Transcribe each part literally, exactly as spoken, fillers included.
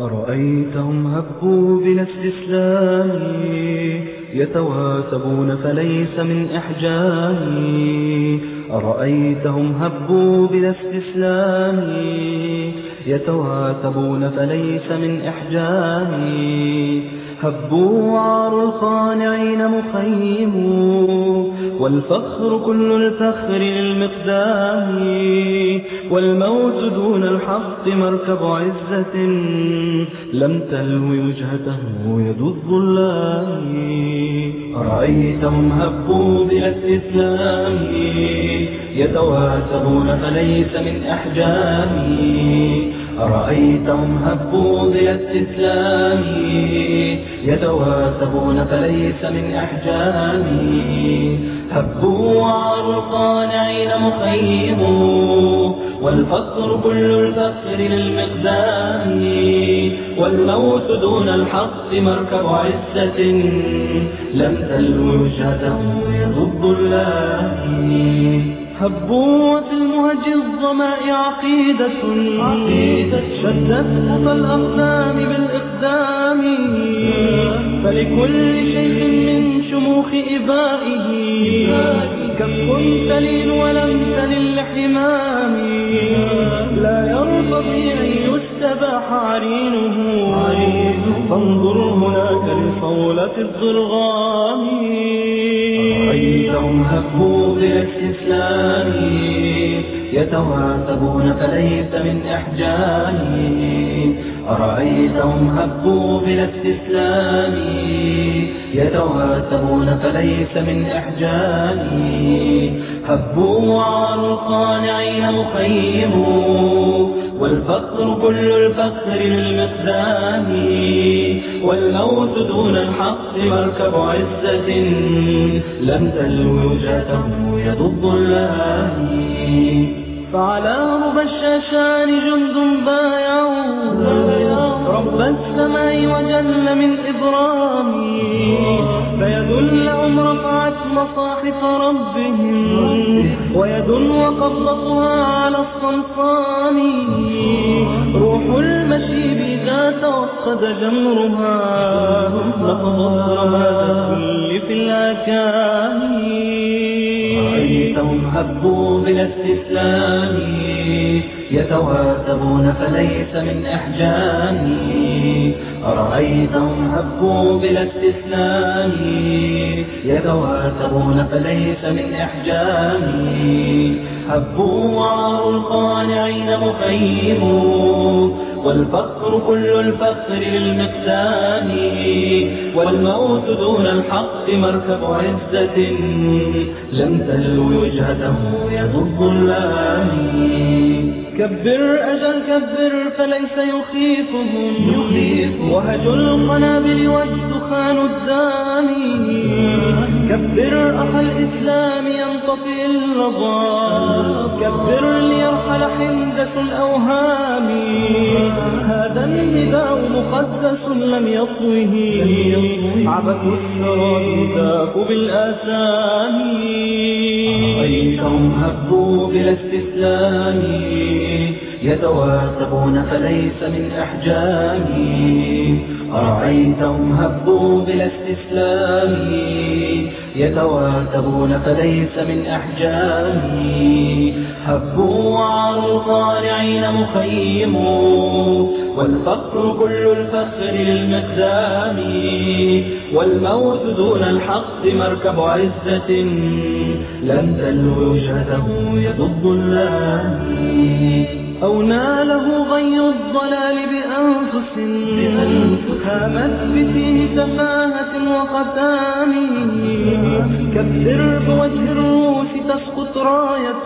أرأيتهم هبوا بلا استسلام يتواتبون فليس من إحجام. أرأيتهم هبوا بلا استسلام يتواتبون فليس من إحجام. هبوا وعار الخانعين مخيم والفخر كل الفخر للمقدام. والموت دون الحق مركب عزة لم تلو وجهته يد الظلام. أرأيتهم هبوا بلا استسلام يتواتبون فليس من أحجام. أرأيتهم هبوا بلا استسلام يتواتبون فليس من أحجام. هبوا وعار القانعين مخيم والفقر كل الفقر للمقدام. والموت دون الحق مركب عزة لم تلو وجهته يد الظلام. هبوا وفي المهج الظماء عقيدة شدت خطى الأقدام بالإقدام. فلكل شيء من شموخ إبائه كف تلين ولم تلل لحمام. لا يرتضي أن يستباح عرينه فانظر هناك لصولة الضرغام. أرأيتهم هبوا بلا استسلام يتواتبون فليس من إحجام. أرأيتهم هبوا بلا استسلام يتواتبون فليس من إحجام. هبوا وعار القانعين مخيم والفقر كل الفقر للمقدام. والموت دون الحق مركب عزة لم تلو وجهته يد الظلام. فعلى ربى الشاشان جند بايعوا رب السماء وجل من إبرام. فيدلهم رفعت مصاحف ربهم ويد وقبضتها على الصنصان. روح المشيب إذا توقد جمرها نقضت رماد الكل في الأكام. أرأيتهم هبوا بلا استسلام يتواتبون فليس من إحجام. أرأيتهم هبوا بلا استسلام يتواتبون فليس من إحجام. هبوا وعار القانعين مخيم والفقر كل الفقر للمقدام. والموت دون الحق مركب عزة لم تلو وجهته يد الظلام. كبر أجل كبر فليس يخيفهم وهج القنابل والدخان الدامي. كبر أخ الإسلام ينطفئ الرضا كبر ليرحل حندة الأوهام. هذا النداء مقدس لم يطوه عبث السرى ذاك بالآثام. أرأيتهم هبوا بلا استسلام يتواتبون فليس من إحجام. أرأيتهم هبوا بلا استسلام يتواتبون فليس من أحجام. هبوا وعار القانعين مخيم والفقر كل الفخر للمقدام. والموت دون الحق مركب عزة لم تلو وجهته يد الظلام. أو ناله غي الضلال بأنفس هامت بفيه سفاهة وقتام. كبر بوجه الروس تسقط راية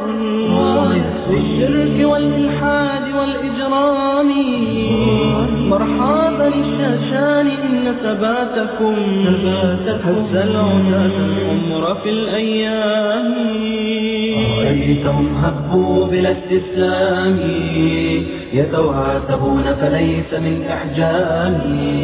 للشرك والإلحاد والإجرام. مرحبا الشاشان إن ثباتكم هز العتاة العمر في الأيام. أرأيتهم هبوا بلا استسلام يتواتبون فليس من إحجام.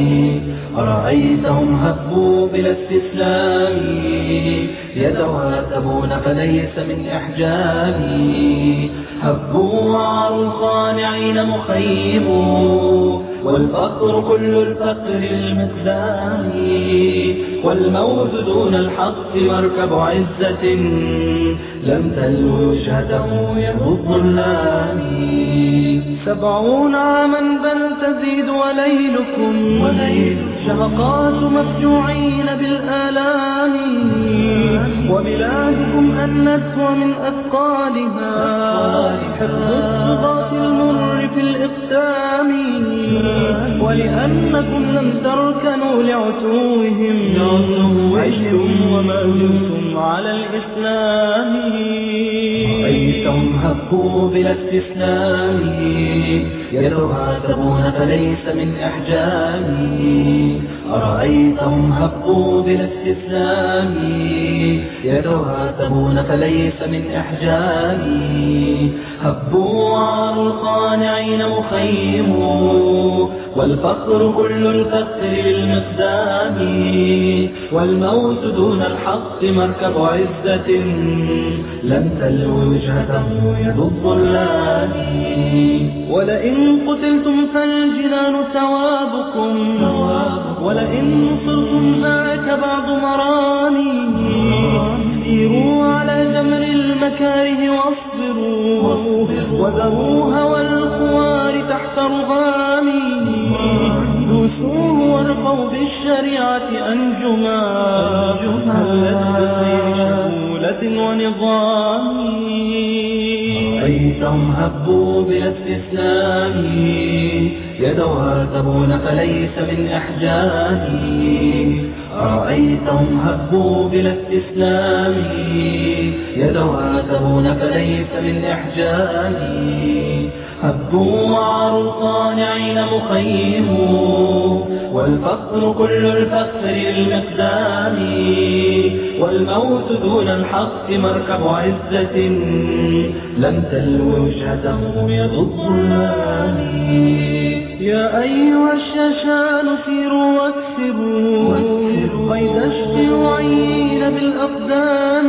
أرأيتهم هبوا بلا استسلام يتواتبون فليس من إحجام. هبوا وعر الخانعين مخيم، والفقر كل الفقر المقدام، والموت دون الحق مركب عزة، لم تلو وجهته يد الظلام. سبعون عاما بل تزيد وليلكم، شهقات مفجوعين بالآلام، وبلادكم أنت ومن أثقالها حفظ الطغاة المر في الإقسام، ولأنكم لم تركنوا لعتوهم عشتم وما زلتم على الإسلام. رأيتهم هبوا بلا استثناء، يتهاتبون فليس من إحجام. أرأيتهم هبوا بلا استثناء، يتهاتبون فليس من إحجام. هبوا وعر الخانعين مخيم، والفقر كل الفقر للمقدام، والموت دون الحق مركب عزة، لم تلو وجهته يد الظلام. ولئن قتلتم فالجنان ثوابكم، ولئن نصرتم ذاك بعض مرامي. سيروا على جمر المكاره واصبروا، وذروا هوى الخوار تحت رغامي. دوسوه وارقوا بالشريعة أنجما، هلت بخير شمولة ونظام. رأيتهم هبوا بلا استثناء، يتواتبون فليس من إحجام. أرأيتهم هبوا بلا استثناء، يتواتبون فليس من إحجام. هبوا وعر الصانعين مخيم، والفقر كل الفقر للمقدام، والموت دون الحق مركب عزة، لم تلو وجهته يد الظلام. يا أيها الشاشان سيروا واكسروا، قيد الشيوعيين بالأقدام.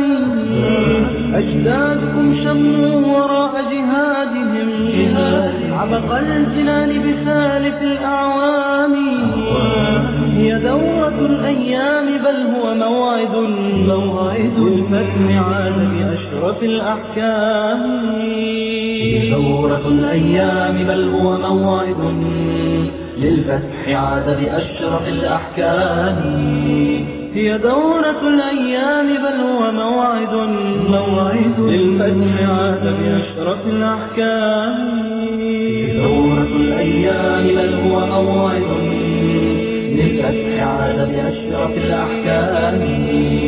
أجدادكم شموا وراء جهادهم، عبق الجنان بسالف الأعوام. هي دورة الأيام بل هو موعد، موعد الفتح عاد بأشرف الأحكام. هي دورة الأيام بل هو موعد للفتح عاد بأشرف الأحكام. هي دورة الأيام بل هو موعد، موعد للفتح عاد بأشرف الأحكام. هي دورة الأيام بل هو موعد للفتح عاد بأشرف الأحكام.